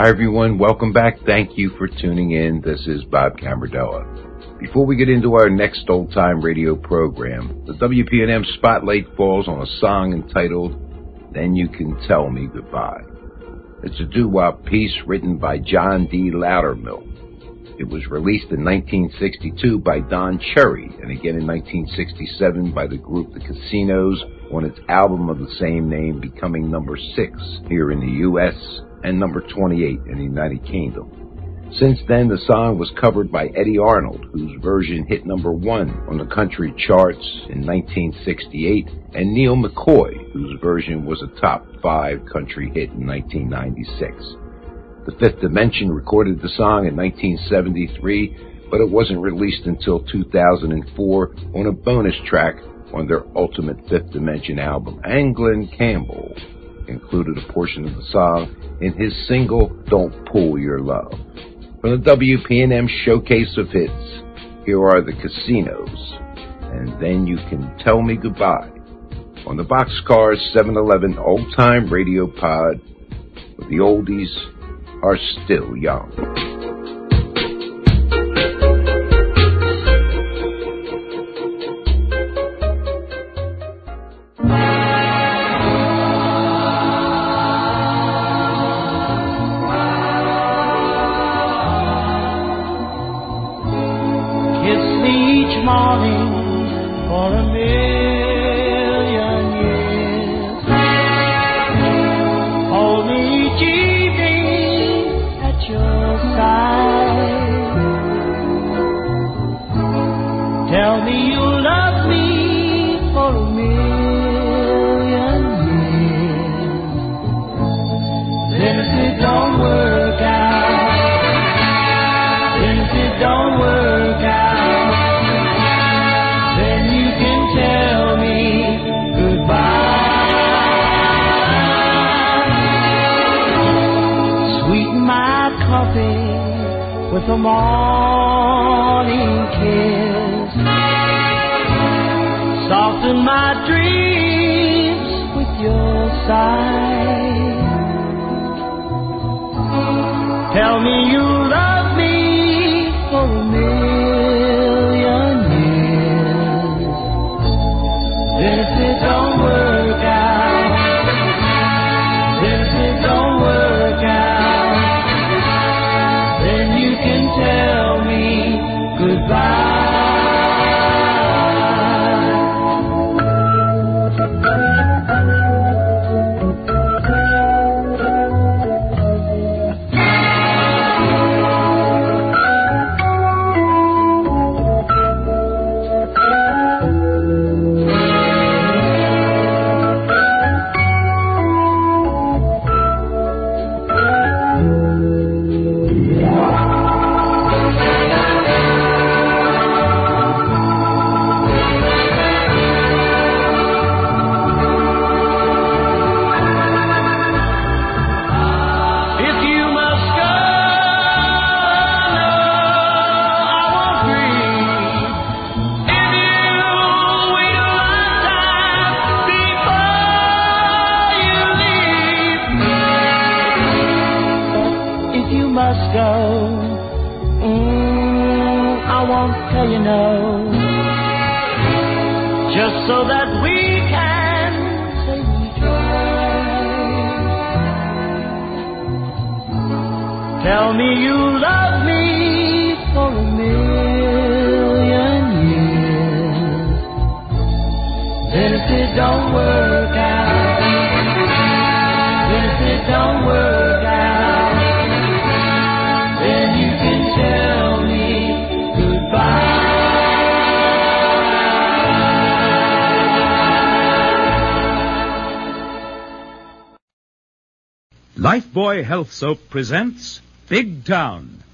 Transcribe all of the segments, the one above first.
Hi, everyone. Welcome back. Thank you for tuning in. This is Bob Camardella. Before we get into our next old-time radio program, the WPNM spotlight falls on a song entitled, Then You Can Tell Me Goodbye. It's a doo-wop piece written by John D. Loudermilk. It was released in 1962 by Don Cherry, and again in 1967 by the group The Casinos on its album of the same name, becoming number 6 here in the U.S., and number 28 in the United Kingdom. Since then, the song was covered by Eddie Arnold, whose version hit number 1 on the country charts in 1968, and Neil McCoy, whose version was a top 5 country hit in 1996. The Fifth Dimension recorded the song in 1973, but it wasn't released until 2004 on a bonus track on their Ultimate Fifth Dimension album, and Glenn Campbell included a portion of the song in his single, Don't Pull Your Love. From the WPNM Showcase of Hits, here are The Casinos, and Then You Can Tell Me Goodbye, on the Boxcars 711 Old-Time Radio Pod, where the oldies are still young. With a morning kiss, soften my dreams with your sigh. Tell me you love me for a million years. Then if it don't work out, then if it don't work out, tell me goodbye. So that we can say we tried. Tell me you love me for a million years. Then if it don't work out, then if it don't work out, then you can tell me goodbye. Lifebuoy Health Soap presents Big Town.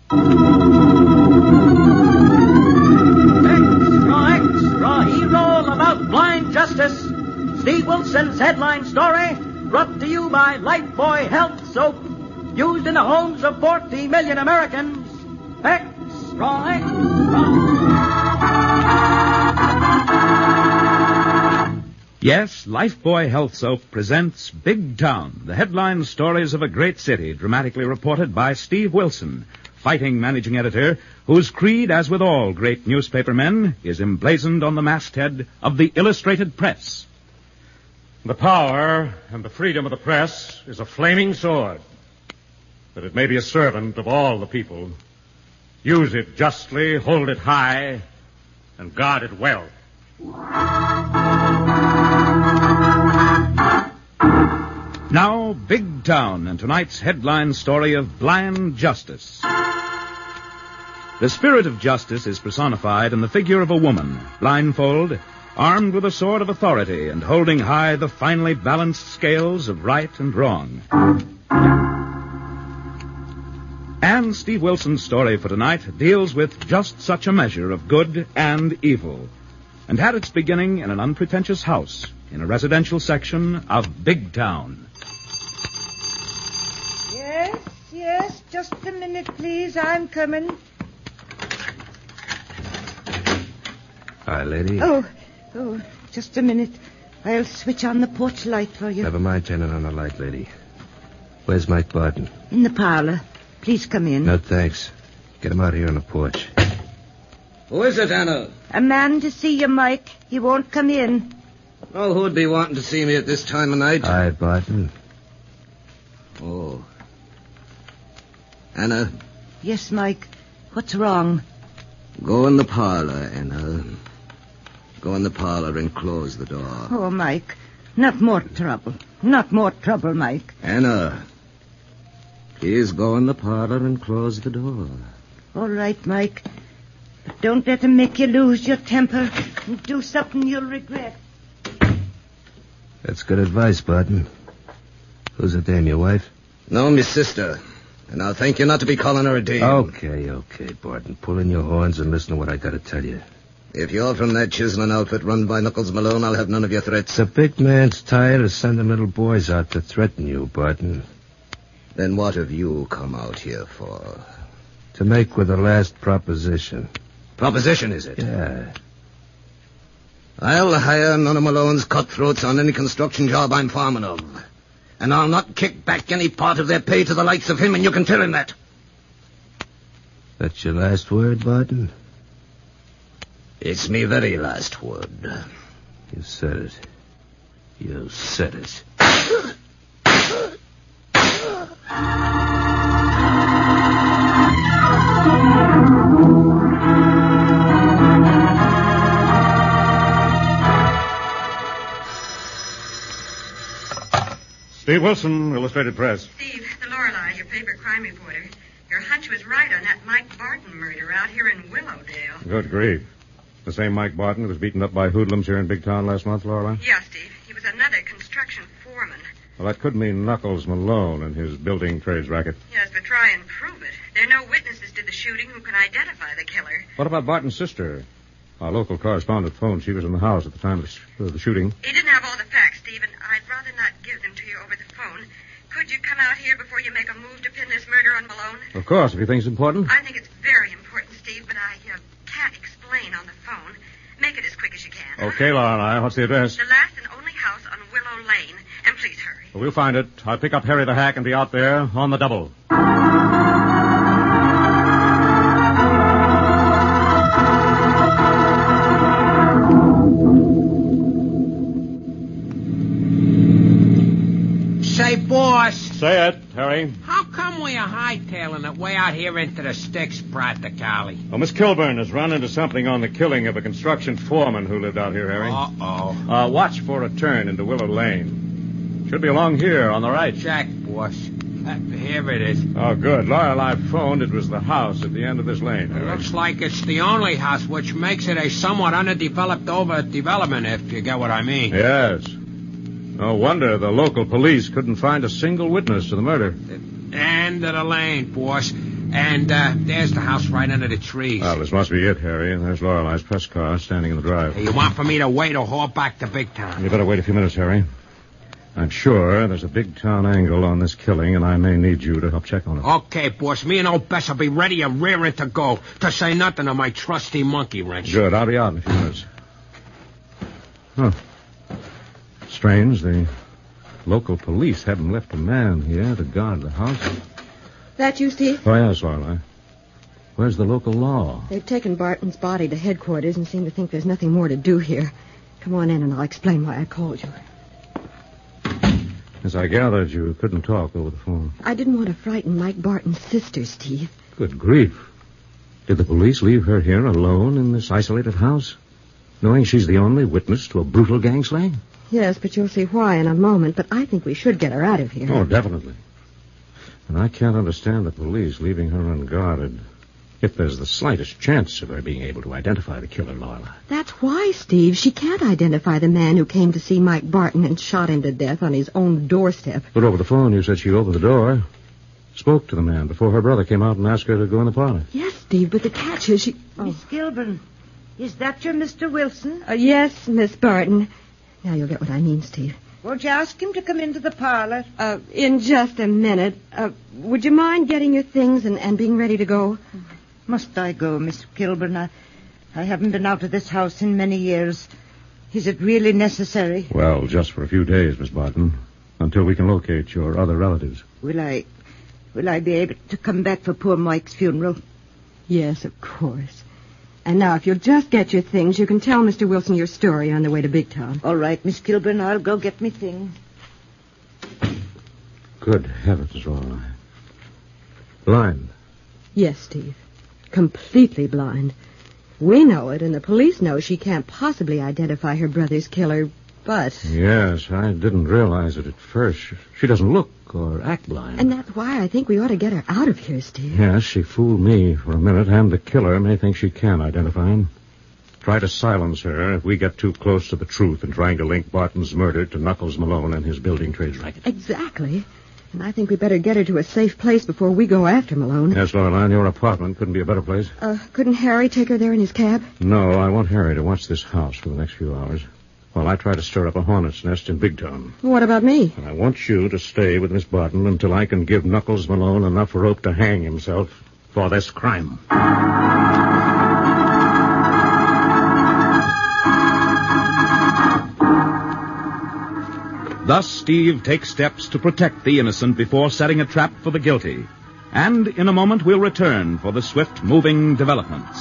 Extra hero about blind justice. Steve Wilson's headline story, brought to you by Lifebuoy Health Soap, used in the homes of 40 million Americans. Extra. Yes, Lifebuoy Health Soap presents Big Town, the headline stories of a great city, dramatically reported by Steve Wilson, fighting managing editor, whose creed, as with all great newspaper men, is emblazoned on the masthead of the Illustrated Press. The power and the freedom of the press is a flaming sword, that it may be a servant of all the people. Use it justly, hold it high, and guard it well. Now, Big Town, and tonight's headline story of Blind Justice. The spirit of justice is personified in the figure of a woman, blindfold, armed with a sword of authority and holding high the finely balanced scales of right and wrong. And Steve Wilson's story for tonight deals with just such a measure of good and evil, and had its beginning in an unpretentious house in a residential section of Big Town. Yes, just a minute, please. I'm coming. Hi, lady. Oh, just a minute. I'll switch on the porch light for you. Never mind turning on the light, lady. Where's Mike Barton? In the parlor. Please come in. No, thanks. Get him out here on the porch. Who is it, Anna? A man to see you, Mike. He won't come in. Oh, who'd be wanting to see me at this time of night? Hi, Barton. Oh. Anna? Yes, Mike. What's wrong? Go in the parlor, Anna. Go in the parlor and close the door. Oh, Mike. Not more trouble. Not more trouble, Mike. Anna. Please go in the parlor and close the door. All right, Mike. But don't let him make you lose your temper and do something you'll regret. That's good advice, Barton. Who's the dame, your wife? No, my sister. And I'll thank you not to be calling her a dame. Okay, Barton. Pull in your horns and listen to what I gotta tell you. If you're from that chiseling outfit run by Knuckles Malone, I'll have none of your threats. The big man's tired of sending little boys out to threaten you, Barton. Then what have you come out here for? To make with the last proposition. Proposition, is it? Yeah. I'll hire none of Malone's cutthroats on any construction job I'm foreman of. And I'll not kick back any part of their pay to the likes of him, and you can tell him that. That's your last word, Barton? It's me very last word. You said it. You said it. Steve Wilson, Illustrated Press. Steve, the Lorelei, your paper crime reporter. Your hunch was right on that Mike Barton murder out here in Willowdale. Good grief. The same Mike Barton who was beaten up by hoodlums here in Big Town last month, Lorelei? Yeah, Steve. He was another construction foreman. Well, that could mean Knuckles Malone and his building trades racket. Yes, but try and prove it. There are no witnesses to the shooting who can identify the killer. What about Barton's sister? Our local correspondent phoned she was in the house at the time of the shooting. He didn't have all the facts, Steve, and I'd rather not give them to you over the phone. Could you come out here before you make a move to pin this murder on Malone? Of course, if you think it's important. I think it's very important, Steve, but I can't explain on the phone. Make it as quick as you can. Okay, Lorelei. What's the address? The last and only house on Willow Lane. And please hurry. Well, we'll find it. I'll pick up Harry the Hack and be out there on the double. Say, boss. Say it, Harry. How come we are hightailing it way out here into the sticks, practically? Well, Miss Kilburn has run into something on the killing of a construction foreman who lived out here, Harry. Uh-oh. Watch for a turn into Willow Lane. Should be along here on the right. Check, boss. Here it is. Oh, good. Lorelei phoned. It was the house at the end of this lane, Harry. Looks like it's the only house, which makes it a somewhat underdeveloped overdevelopment, if you get what I mean. Yes. No wonder the local police couldn't find a single witness to the murder. End of the lane, boss. And there's the house right under the trees. Well, this must be it, Harry. And there's Lorelei's press car standing in the drive. Hey, you want for me to wait or haul back to Big Town? You better wait a few minutes, Harry. I'm sure there's a Big Town angle on this killing, and I may need you to help check on it. Okay, boss. Me and old Bess will be ready and rearing to go, to say nothing of my trusty monkey wrench. Good. I'll be out in a few minutes. Huh. strange. The local police haven't left a man here to guard the house. That you, Steve? Oh, yes, Lorelei. Where's the local law? They've taken Barton's body to headquarters and seem to think there's nothing more to do here. Come on in and I'll explain why I called you. As I gathered, you couldn't talk over the phone. I didn't want to frighten Mike Barton's sister, Steve. Good grief. Did the police leave her here alone in this isolated house, knowing she's the only witness to a brutal gang slaying? Yes, but you'll see why in a moment. But I think we should get her out of here. Oh, definitely. And I can't understand the police leaving her unguarded if there's the slightest chance of her being able to identify the killer, Lorelei. That's why, Steve. She can't identify the man who came to see Mike Barton and shot him to death on his own doorstep. But over the phone, you said she opened the door, spoke to the man before her brother came out and asked her to go in the parlor. Yes, Steve, but the catch is she... Miss Gilburn, is that your Mr. Wilson? Yes, Miss Barton. Now you'll get what I mean, Steve. Won't you ask him to come into the parlor? In just a minute. Would you mind getting your things and being ready to go? Must I go, Miss Gilburn? I haven't been out of this house in many years. Is it really necessary? Well, just for a few days, Miss Barton, until we can locate your other relatives. Will I be able to come back for poor Mike's funeral? Yes, of course. And now, if you'll just get your things, you can tell Mr. Wilson your story on the way to Big Town. All right, Miss Gilburn, I'll go get me things. Good heavens, Lorelei. Blind. Yes, Steve. Completely blind. We know it, and the police know she can't possibly identify her brother's killer, but... Yes, I didn't realize it at first. She doesn't look or act blind. And that's why I think we ought to get her out of here, Steve. Yes, she fooled me for a minute, and the killer may think she can identify him. Try to silence her if we get too close to the truth in trying to link Barton's murder to Knuckles Malone and his building trades racket. Exactly. And I think we better get her to a safe place before we go after Malone. Yes, Lorelei, your apartment couldn't be a better place. Couldn't Harry take her there in his cab? No, I want Harry to watch this house for the next few hours while I try to stir up a hornet's nest in Big Town. What about me? And I want you to stay with Miss Barton until I can give Knuckles Malone enough rope to hang himself for this crime. Thus, Steve takes steps to protect the innocent before setting a trap for the guilty. And in a moment, we'll return for the swift-moving developments.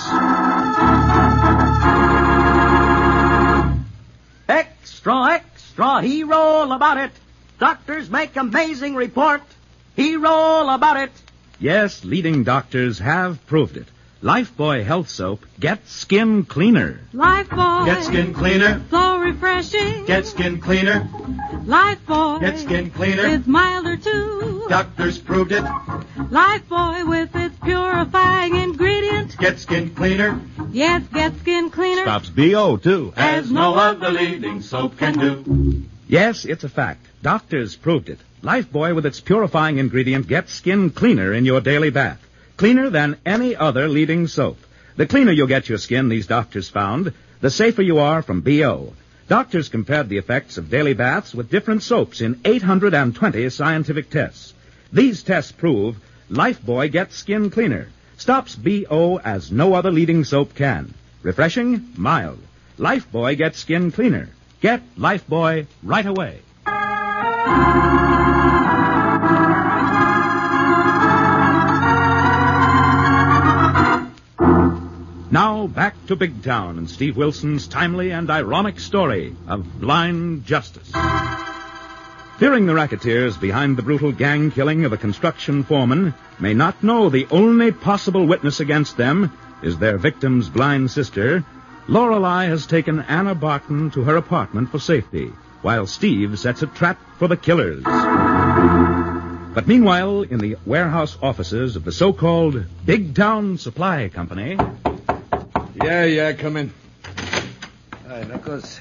Extra, extra, he roll about it. Doctors make amazing report. He roll about it. Yes, leading doctors have proved it. Lifebuoy Health Soap gets skin cleaner. Lifebuoy. Get skin cleaner. So refreshing. Get skin cleaner. Lifebuoy. Get skin cleaner. It's milder too. Doctors proved it. Lifebuoy with its purifying ingredient. Get skin cleaner. Yes, get skin cleaner. Stops BO, too. As no other leading soap can do. Yes, it's a fact. Doctors proved it. Lifebuoy with its purifying ingredient gets skin cleaner in your daily bath. Cleaner than any other leading soap. The cleaner you get your skin, these doctors found, the safer you are from BO. Doctors compared the effects of daily baths with different soaps in 820 scientific tests. These tests prove Lifebuoy gets skin cleaner. Stops BO as no other leading soap can. Refreshing, mild. Lifebuoy gets skin cleaner. Get Lifebuoy right away. Now, back to Big Town and Steve Wilson's timely and ironic story of blind justice. Fearing the racketeers behind the brutal gang killing of a construction foreman may not know the only possible witness against them is their victim's blind sister, Lorelei has taken Anna Barton to her apartment for safety, while Steve sets a trap for the killers. But meanwhile, in the warehouse offices of the so-called Big Town Supply Company... Yeah, come in. Hi, Knuckles.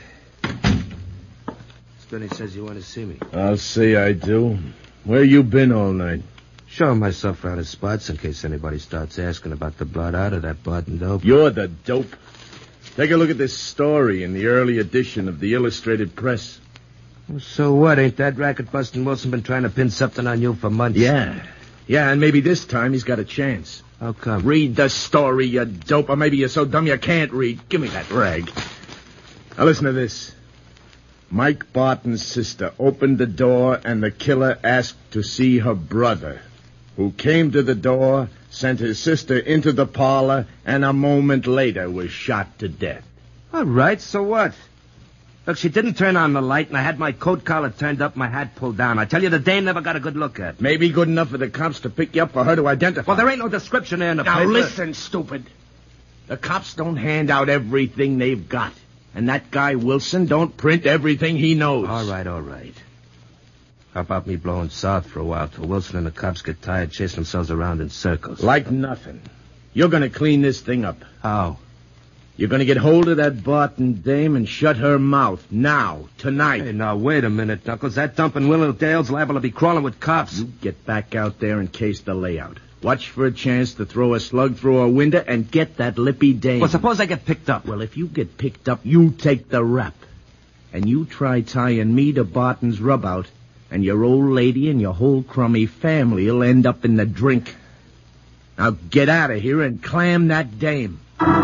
Spenny says you want to see me. I'll say I do. Where you been all night? Showing myself around his spots in case anybody starts asking about the blood out of that Barton dope. You're the dope. Take a look at this story in the early edition of the Illustrated Press. Well, so what? Ain't that racket-busting Wilson been trying to pin something on you for months? Yeah, and maybe this time he's got a chance. How come? Read the story, you dope, or maybe you're so dumb you can't read. Give me that rag. Now listen to this. Mike Barton's sister opened the door, and the killer asked to see her brother, who came to the door, sent his sister into the parlor, and a moment later was shot to death. All right, so what? Look, she didn't turn on the light, and I had my coat collar turned up, my hat pulled down. I tell you, the dame never got a good look at. Maybe good enough for the cops to pick you up for her to identify. Well, there ain't no description there in the Now, paper. listen, stupid. The cops don't hand out everything they've got. And that guy Wilson don't print everything he knows. All right. How about me blowing south for a while till Wilson and the cops get tired chasing themselves around in circles? Like nothing. You're going to clean this thing up. How? You're going to get hold of that Barton dame and shut her mouth. Now. Tonight. Hey, now, wait a minute, Knuckles. That dump in Willowdale's liable to be crawling with cops. You get back out there and case the layout. Watch for a chance to throw a slug through a window and get that lippy dame. Well, suppose I get picked up. Well, if you get picked up, you take the rap. And you try tying me to Barton's rubout, and your old lady and your whole crummy family will end up in the drink. Now get out of here and clam that dame.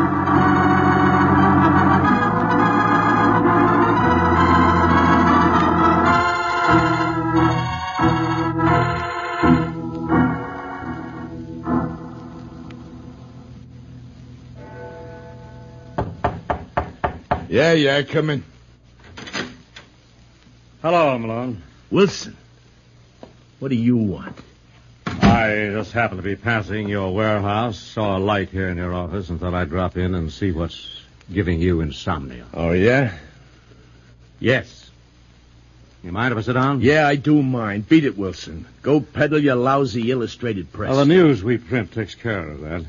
Yeah, come in. Hello, Malone. Wilson, what do you want? I just happened to be passing your warehouse, saw a light here in your office, and thought I'd drop in and see what's giving you insomnia. Oh, yeah? Yes. You mind if I sit down? Yeah, I do mind. Beat it, Wilson. Go peddle your lousy illustrated press. Well, the news we print takes care of that.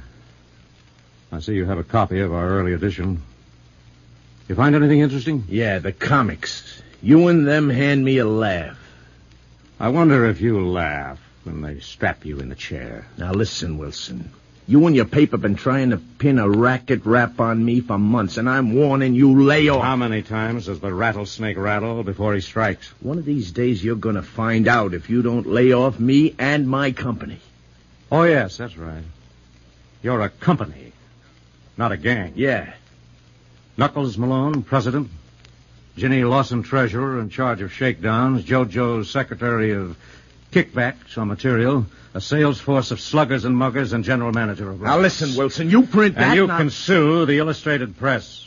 I see you have a copy of our early edition. You find anything interesting? Yeah, the comics. You and them hand me a laugh. I wonder if you'll laugh when they strap you in the chair. Now listen, Wilson. You and your paper been trying to pin a racket rap on me for months, and I'm warning you, lay off. How many times does the rattlesnake rattle before he strikes? One of these days you're going to find out if you don't lay off me and my company. Oh, yes, that's right. You're a company, not a gang. Yeah. Knuckles Malone, president. Ginny Lawson, treasurer, in charge of shakedowns. JoJo, secretary of kickbacks on material. A sales force of sluggers and muggers, and general manager of... Now listen, Wilson, you print that... And you can sue the Illustrated Press.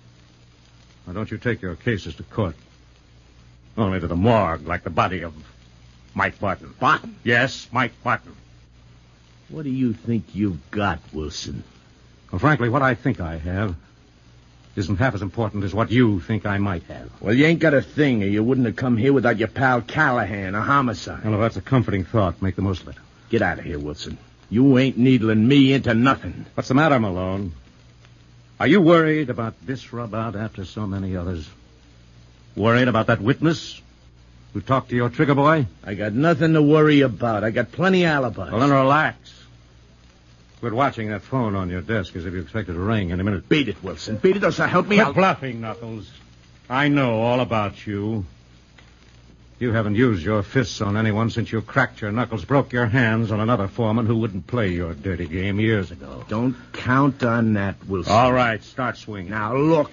Why don't you take your cases to court? Only to the morgue, like the body of Mike Barton. Barton? Yes, Mike Barton. What do you think you've got, Wilson? Well, frankly, what I think I have isn't half as important as what you think I might have. Well, you ain't got a thing, or you wouldn't have come here without your pal Callahan, a homicide. Well, if that's a comforting thought, make the most of it. Get out of here, Wilson. You ain't needling me into nothing. What's the matter, Malone? Are you worried about this rub out after so many others? Worried about that witness who talked to your trigger boy? I got nothing to worry about. I got plenty alibis. Well, then relax. Quit watching that phone on your desk as if you expect it to ring any minute. Beat it, Wilson. Beat it, or so help me out. Quit bluffing, Knuckles. I know all about you. You haven't used your fists on anyone since you cracked your knuckles, broke your hands on another foreman who wouldn't play your dirty game years ago. Don't count on that, Wilson. All right, start swinging. Now, look.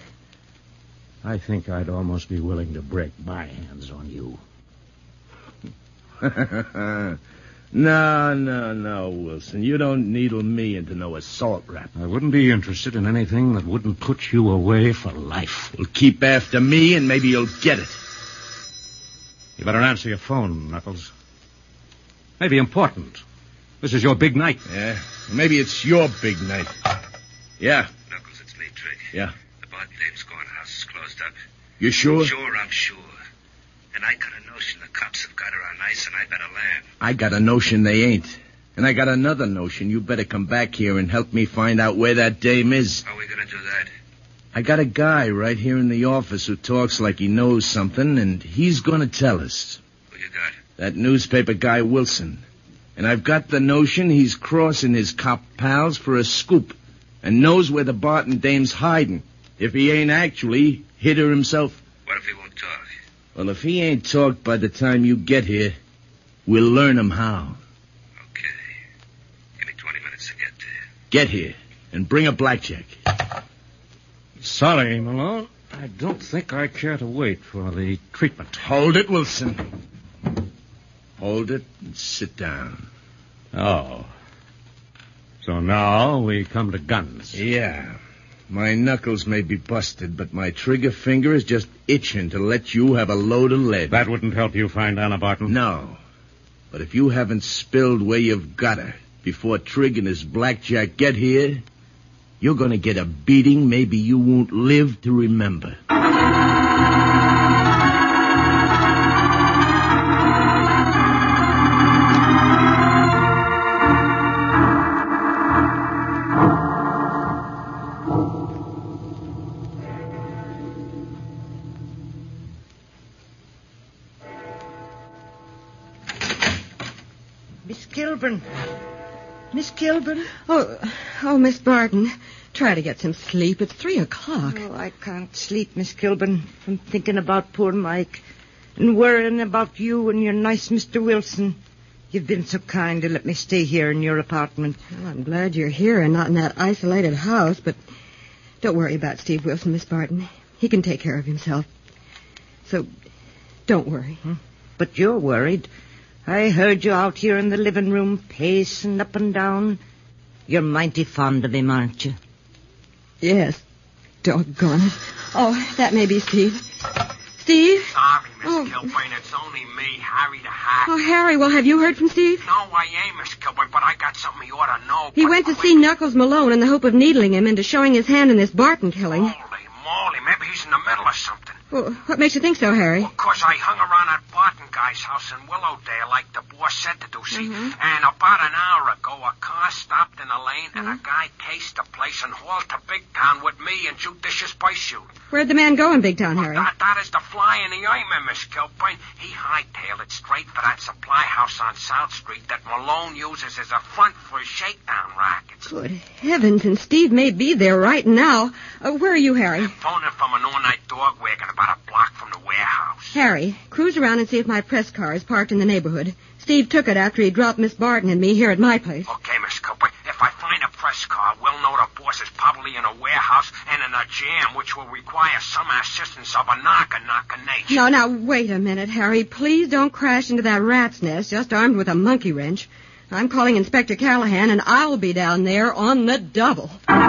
I think I'd almost be willing to break my hands on you. No, Wilson. You don't needle me into no assault rap. I wouldn't be interested in anything that wouldn't put you away for life. Well, keep after me, and maybe you'll get it. You better answer your phone, Knuckles. Maybe important. This is your big night. Yeah, maybe it's your big night. Yeah. Knuckles, it's me, Trick. Yeah. The Barton Dame's cornerhouse is closed up. You sure? Sure, I'm sure. And I got a notion the cops have got her on ice, and I better land. I got a notion they ain't. And I got another notion. You better come back here and help me find out where that dame is. How are we going to do that? I got a guy right here in the office who talks like he knows something, and he's going to tell us. Who you got? That newspaper guy, Wilson. And I've got the notion he's crossing his cop pals for a scoop and knows where the Barton dame's hiding, if he ain't actually hit her himself. What if he won't talk? Well, if he ain't talked by the time you get here, we'll learn him how. Okay. Give me 20 minutes to get there. Get here and bring a blackjack. Sorry, Malone. I don't think I care to wait for the treatment. Hold it, Wilson. Hold it and sit down. Oh. So now we come to guns. Yeah. My knuckles may be busted, but my trigger finger is just itching to let you have a load of lead. That wouldn't help you find Anna Barton? No. But if you haven't spilled where you've got her before Trigg and his blackjack get here, you're going to get a beating maybe you won't live to remember. Miss Kilburn. Miss Kilburn? Oh, Miss Barton. Try to get some sleep. It's 3:00. Oh, I can't sleep, Miss Kilburn. I'm thinking about poor Mike and worrying about you and your nice Mr. Wilson. You've been so kind to let me stay here in your apartment. Well, I'm glad you're here and not in that isolated house, but don't worry about Steve Wilson, Miss Barton. He can take care of himself. So, don't worry. But you're worried. I heard you out here in the living room pacing up and down. You're mighty fond of him, aren't you? Yes. Doggone it. Oh, that may be Steve. Steve? Sorry, Miss Kilburn. It's only me, Harry the Hack. Oh, Harry, well, have you heard from Steve? No, I ain't, Miss Kilburn, but I got something you ought to know. He went to see Knuckles Malone in the hope of needling him into showing his hand in this Barton killing. Holy moly, maybe he's in the middle of something. Well, what makes you think so, Harry? Well, 'cause I hung around that Barton guy's house in Willowdale like the boss said to do, see? And about an hour ago, a car stopped in a lane, and a guy cased the place and hauled to Big Town with me and judicious pursuit. Where'd the man go in Big Town, Harry? That is the fly in the ointment, Miss Kilburn. He hightailed it straight for that supply house on South Street that Malone uses as a front for his shakedown rackets. Good heavens, and Steve may be there right now. Where are you, Harry? I'm phoning from an all-night dog wagon about a block from the warehouse. Harry, cruise around and see if my press car is parked in the neighborhood. Steve took it after he dropped Miss Barton and me here at my place. Okay, Miss Cooper. If I find a press car, we'll know the boss is probably in a warehouse and in a jam, which will require some assistance of a knocker nature. Now, wait a minute, Harry. Please don't crash into that rat's nest, just armed with a monkey wrench. I'm calling Inspector Callahan, and I'll be down there on the double.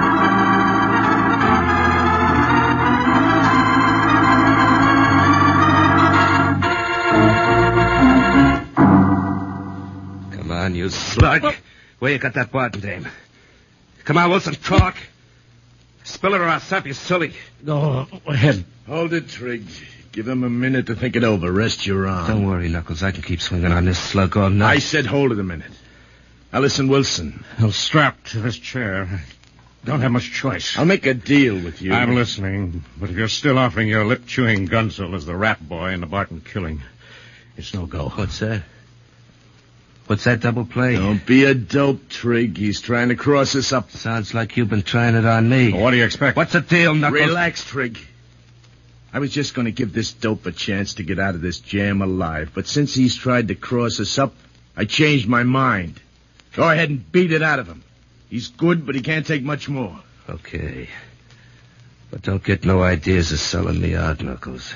Come on, you slug. Where you got that Barton dame? Come on, Wilson, talk. Spill it or I'll slap you silly. Go ahead. Hold it, Trigg. Give him a minute to think it over. Rest your arm. Don't worry, Knuckles. I can keep swinging on this slug all night. I said hold it a minute. Now listen, Wilson. I'm strapped to this chair. Don't have much choice. I'll make a deal with you. I'm listening, but if you're still offering your lip-chewing Gunzel as the rat boy in the Barton killing, it's no go. What's that? What's that double play? Don't be a dope, Trigg. He's trying to cross us up. Sounds like you've been trying it on me. Well, what do you expect? What's the deal, Knuckles? Relax, Trigg. I was just going to give this dope a chance to get out of this jam alive, but since he's tried to cross us up, I changed my mind. Go ahead and beat it out of him. He's good, but he can't take much more. Okay. But don't get no ideas of selling me out, Knuckles.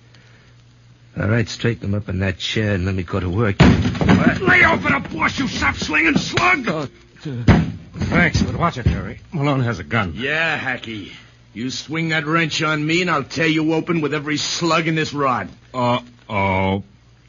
All right, straighten him up in that chair and let me go to work. What? Lay over the boss, you sap-slinging slug! Thanks, but watch it, Harry. Malone has a gun. Yeah, Hacky. You swing that wrench on me and I'll tear you open with every slug in this rod. Uh-oh.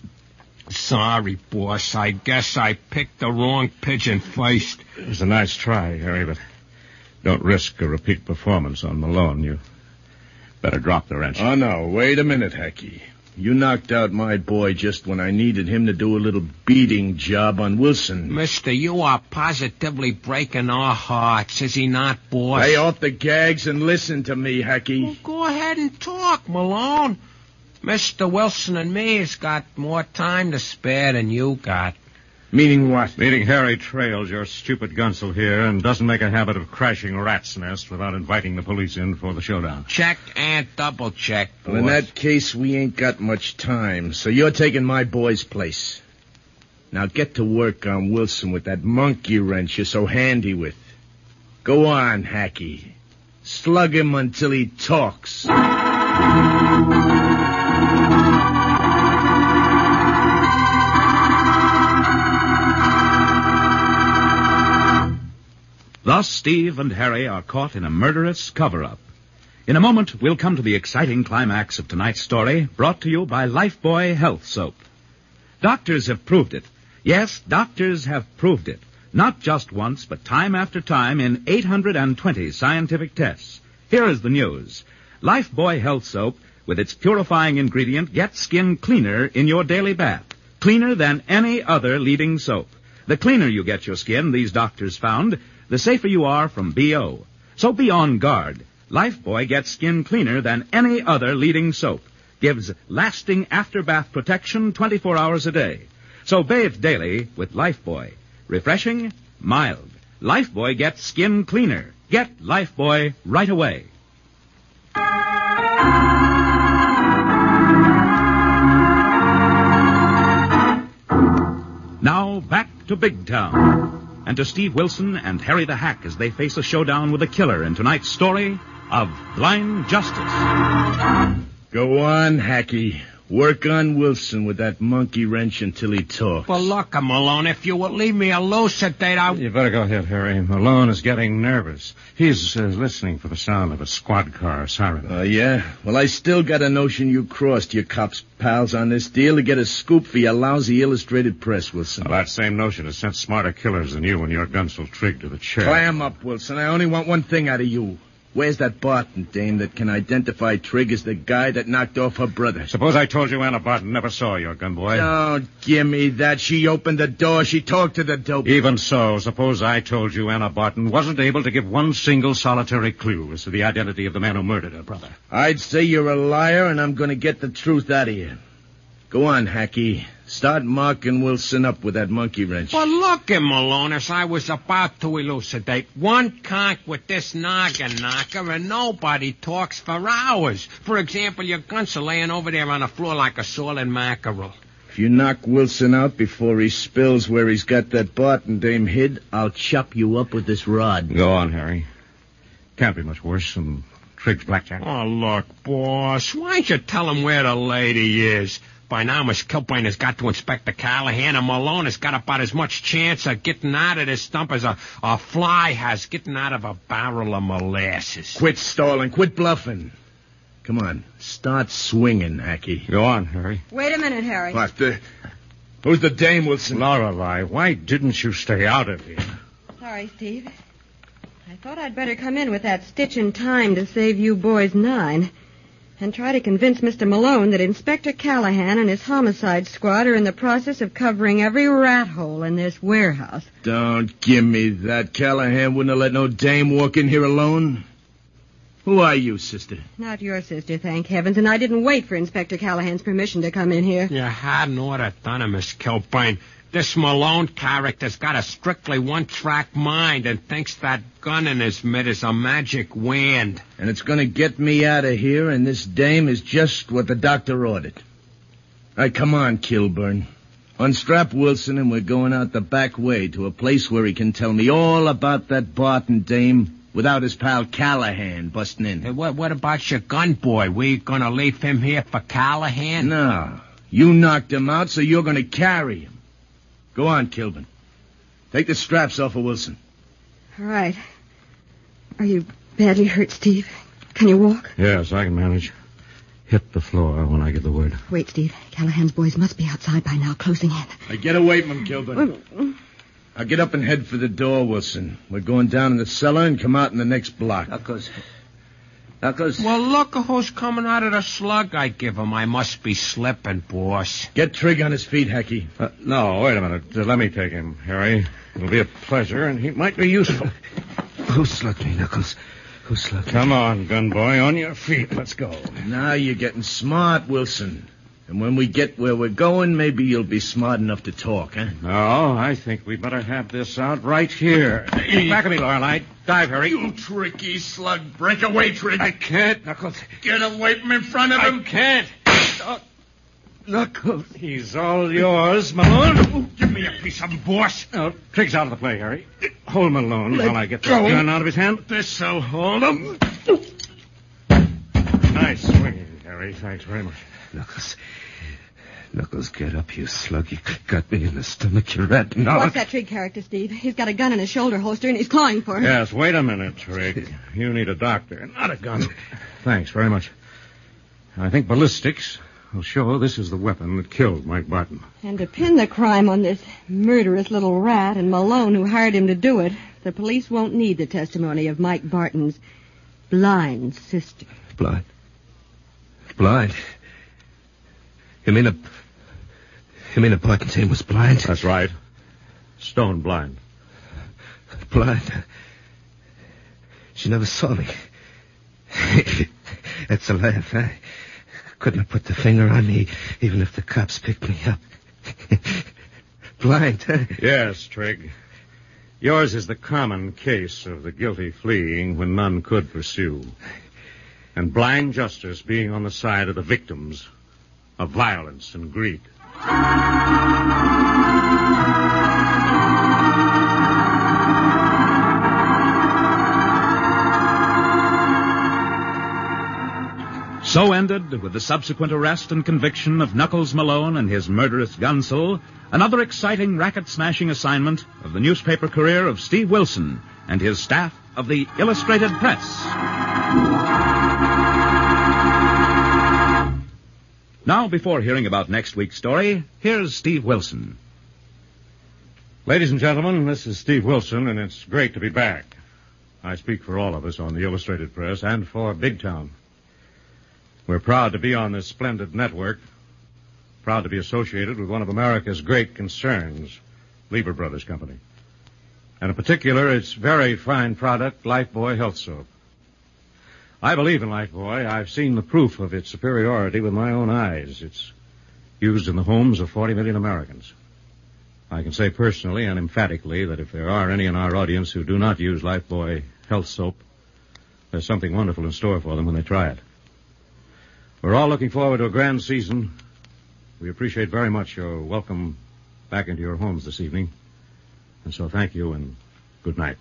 Sorry, boss. I guess I picked the wrong pigeon first. It was a nice try, Harry, but don't risk a repeat performance on Malone. You better drop the wrench. Oh, no. Wait a minute, Hacky. You knocked out my boy just when I needed him to do a little beating job on Wilson. Mister, you are positively breaking our hearts, is he not, boss? Lay off the gags and listen to me, Hacky. Well, go ahead and talk, Malone. Mr. Wilson and me has got more time to spare than you got. Meaning what? Meaning Harry trails your stupid Gunzel here and doesn't make a habit of crashing a rat's nest without inviting the police in for the showdown. Check and double check, boss. Well, in that case, we ain't got much time, so you're taking my boy's place. Now get to work on Wilson with that monkey wrench you're so handy with. Go on, Hacky. Slug him until he talks. Thus, Steve and Harry are caught in a murderous cover-up. In a moment, we'll come to the exciting climax of tonight's story, brought to you by Lifebuoy Health Soap. Doctors have proved it. Yes, doctors have proved it. Not just once, but time after time in 820 scientific tests. Here is the news. Lifebuoy Health Soap, with its purifying ingredient, gets skin cleaner in your daily bath. Cleaner than any other leading soap. The cleaner you get your skin, these doctors found, the safer you are from BO. So be on guard. Lifebuoy gets skin cleaner than any other leading soap. Gives lasting after-bath protection 24 hours a day. So bathe daily with Lifebuoy. Refreshing, mild. Lifebuoy gets skin cleaner. Get Lifebuoy right away. Now back to Big Town. And to Steve Wilson and Harry the Hack as they face a showdown with a killer in tonight's story of Blind Justice. Go on, Hacky. Work on Wilson with that monkey wrench until he talks. Well, look, Malone, if you would leave me elucidate, You better go ahead, Harry. Malone is getting nervous. He's listening for the sound of a squad car siren. Oh, yeah? Well, I still got a notion you crossed your cops' pals on this deal to get a scoop for your lousy Illustrated Press, Wilson. Well, that same notion has sent smarter killers than you when your gun's will trig to the chair. Clam up, Wilson. I only want one thing out of you. Where's that Barton dame that can identify Trigg as the guy that knocked off her brother? Suppose I told you Anna Barton never saw your gun, boy. Don't give me that. She opened the door. She talked to the dope. Even so, suppose I told you Anna Barton wasn't able to give one single solitary clue as to the identity of the man who murdered her brother. I'd say you're a liar, and I'm going to get the truth out of you. Go on, Hacky. Start marking Wilson up with that monkey wrench. Well, look at Malone, as I was about to elucidate. One conk with this noggin knocker, and nobody talks for hours. For example, your gun's laying over there on the floor like a salted mackerel. If you knock Wilson out before he spills where he's got that Barton dame hid, I'll chop you up with this rod. Go on, Harry. Can't be much worse than Trigg's blackjack. Oh, look, boss, why don't you tell him where the lady is? By now, Miss Kilburn has got to Inspector Callahan, and Malone has got about as much chance of getting out of this stump as a fly has getting out of a barrel of molasses. Quit stalling. Quit bluffing. Come on. Start swinging, Hacky. Go on, Harry. Wait a minute, Harry. What? Who's the dame, Wilson? Lorelei, why didn't you stay out of here? Sorry, Steve. I thought I'd better come in with that stitch in time to save you boys 9. And try to convince Mr. Malone that Inspector Callahan and his homicide squad are in the process of covering every rat hole in this warehouse. Don't give me that. Callahan wouldn't have let no dame walk in here alone. Who are you, sister? Not your sister, thank heavens, and I didn't wait for Inspector Callahan's permission to come in here. You hadn't ought to done it, Miss Kilburn. This Malone character's got a strictly one-track mind and thinks that gun in his mitt is a magic wand. And it's going to get me out of here, and this dame is just what the doctor ordered. All right, come on, Kilburn. Unstrap Wilson, and we're going out the back way to a place where he can tell me all about that Barton dame without his pal Callahan busting in. Hey, what about your gun, boy? We going to leave him here for Callahan? No. You knocked him out, so you're going to carry him. Go on, Kilburn. Take the straps off of Wilson. All right. Are you badly hurt, Steve? Can you walk? Yes, I can manage. Hit the floor when I give the word. Wait, Steve. Callahan's boys must be outside by now, closing in. Now get away from him, Kilburn. I'll get up and head for the door, Wilson. We're going down in the cellar and come out in the next block. Knuckles. Well, look who's coming out of the slug I give him. I must be slipping, boss. Get Trigg on his feet, Hacky. No, wait a minute. Let me take him, Harry. It'll be a pleasure, and he might be useful. Who slugged me, Knuckles? Who slugged me? Come on, gun boy. On your feet. Let's go. Now you're getting smart, Wilson. And when we get where we're going, maybe you'll be smart enough to talk, huh? No, I think we better have this out right here. Back of me, Lorelei. Dive, Harry. You tricky slug. Break away, Trigg. I can't, Knuckles. Get away from in front of him. I can't. Knuckles. He's all yours, Malone. Give me a piece of him, boss. No, Trigg's out of the play, Harry. Hold Malone while I get the go. gun out of his hand. This'll hold him. Nice swinging, Jerry. Thanks very much. Knuckles, get up, you slug. You got me in the stomach, you rat. No. What's that Trig character, Steve? He's got a gun in his shoulder holster and he's clawing for it. Yes, wait a minute, Trig. You need a doctor, not a gun. Thanks very much. I think ballistics will show this is the weapon that killed Mike Barton. And to pin the crime on this murderous little rat and Malone who hired him to do it, the police won't need the testimony of Mike Barton's blind sister. Blind? You mean Barton's name was blind? That's right. Stone blind. Blind? She never saw me. That's a laugh, huh? Couldn't have put the finger on me, even if the cops picked me up. Blind, huh? Yes, Trig. Yours is the common case of the guilty fleeing when none could pursue. And blind justice being on the side of the victims of violence and greed. So ended, with the subsequent arrest and conviction of Knuckles Malone and his murderous gunsel, another exciting racket-smashing assignment of the newspaper career of Steve Wilson and his staff of the Illustrated Press. Now, before hearing about next week's story, here's Steve Wilson. Ladies and gentlemen, this is Steve Wilson, and it's great to be back. I speak for all of us on the Illustrated Press and for Big Town. We're proud to be on this splendid network, proud to be associated with one of America's great concerns, Lever Brothers Company. And in particular, its very fine product, Lifebuoy Health Soap. I believe in Lifebuoy. I've seen the proof of its superiority with my own eyes. It's used in the homes of 40 million Americans. I can say personally and emphatically that if there are any in our audience who do not use Lifebuoy Health Soap, there's something wonderful in store for them when they try it. We're all looking forward to a grand season. We appreciate very much your welcome back into your homes this evening. And so thank you and good night.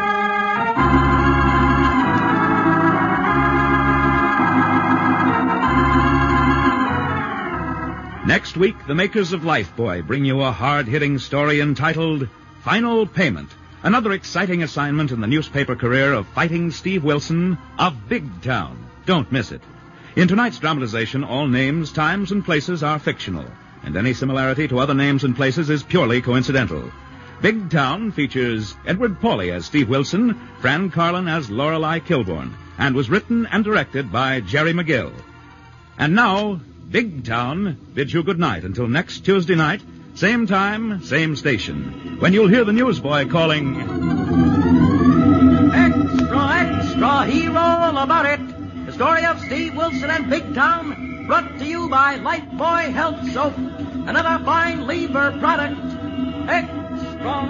Next week, the makers of Lifebuoy bring you a hard-hitting story entitled Final Payment, another exciting assignment in the newspaper career of Fighting Steve Wilson of Big Town. Don't miss it. In tonight's dramatization, all names, times, and places are fictional, and any similarity to other names and places is purely coincidental. Big Town features Edward Pauley as Steve Wilson, Fran Carlin as Lorelei Kilbourne, and was written and directed by Jerry McGill. And now, Big Town bids you good night until next Tuesday night, same time, same station, when you'll hear the newsboy calling... Extra, extra, hero all about it. The story of Steve Wilson and Big Town, brought to you by Lifebuoy Health Soap, another fine Lever product. Extra,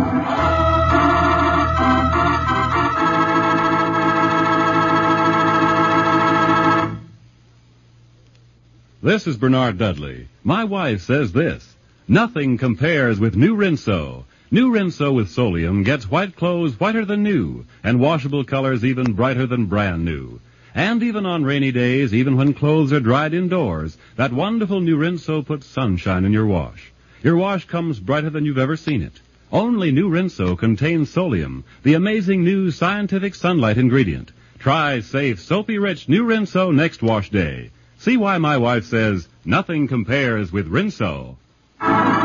extra. This is Bernard Dudley. My wife says this: nothing compares with new Rinso. New Rinso with Solium gets white clothes whiter than new, and washable colors even brighter than brand new. And even on rainy days, even when clothes are dried indoors, that wonderful new Rinso puts sunshine in your wash. Your wash comes brighter than you've ever seen it. Only new Rinso contains Solium, the amazing new scientific sunlight ingredient. Try safe, soapy-rich new Rinso next wash day. See why my wife says nothing compares with Rinso.